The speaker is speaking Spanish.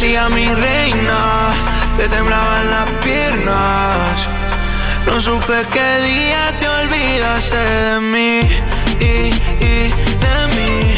decía mi reina, te temblaban las piernas. No supe qué día te olvidaste de mí y de mí.